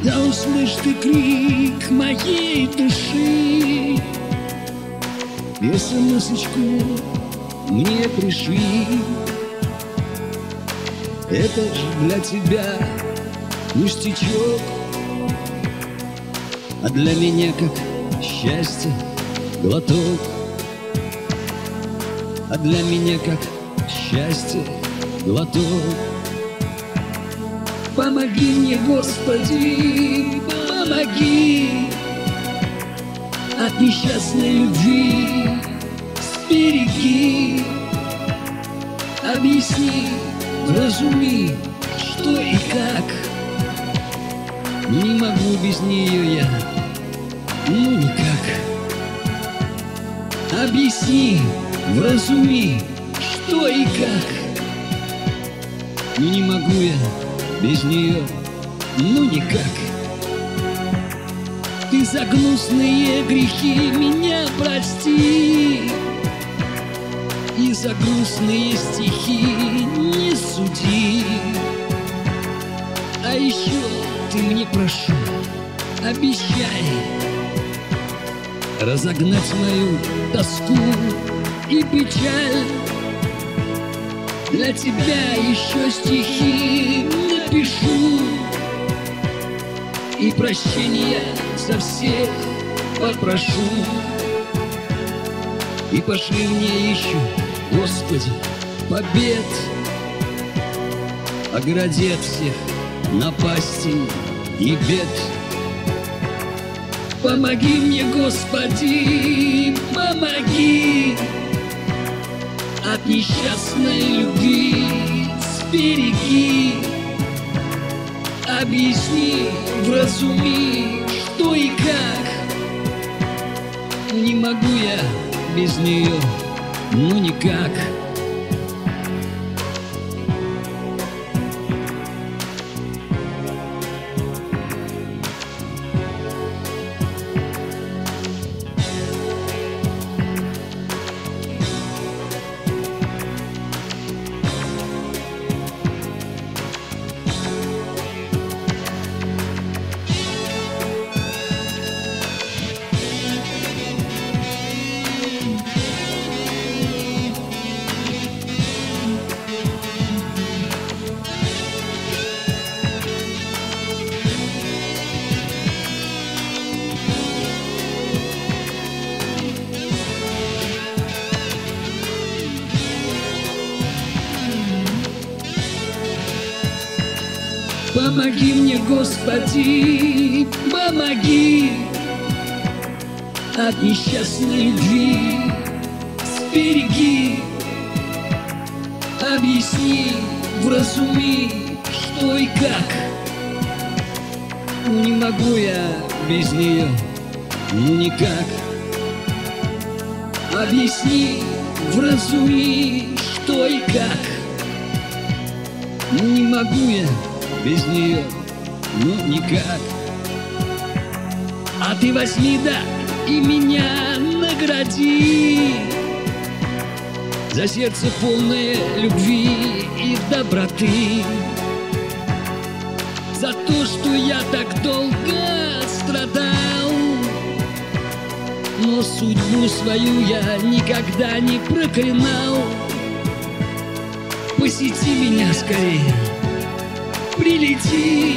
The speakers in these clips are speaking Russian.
Да услышь ты крик моей души, и смс-очку мне пришли. Это ж для тебя пустячок, а для меня как счастье глоток. А для меня как счастье глоток. Помоги мне, Господи, помоги, от несчастной любви сбереги. Объясни, вразуми, что и как. Не могу без нее я, ну никак. Объясни, вразуми, что и как. Не могу я без нее, ну никак. Ты за гнусные грехи меня прости, и за грустные стихи не суди. А еще ты мне, прошу, обещай разогнать мою тоску и печаль. Для тебя еще стихи напишу, и прощения за всех попрошу. И пошли мне еще, Господи, побед, огради от всех напастей и бед. Помоги мне, Господи, помоги, от несчастной любви сбереги. Объясни, вразуми, что и как. Не могу я без нее, ну никак. Помоги мне, Господи, помоги, от несчастной любви сбереги. Объясни, вразуми, что и как. Не могу я без нее, ну никак. Объясни, вразуми, что и как. Не могу я без нее, ну никак. А ты возьми, да, и меня награди за сердце полное любви и доброты, за то, что я так долго страдал, но судьбу свою я никогда не проклинал. Посети меня скорее, прилети.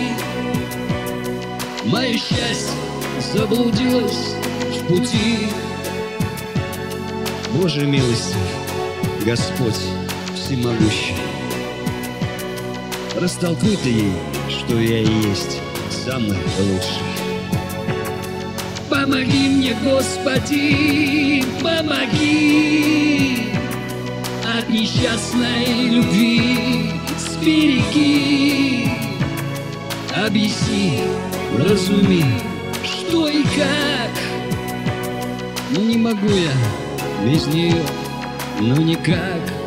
Мое счастье заблудилось в пути. Боже милостив, Господь всемогущий, растолкуй ты ей, что я и есть самый лучший. Помоги мне, Господи, помоги, от несчастной любви сбереги. Объясни, вразуми, что и как. Не могу я без нее, ну никак.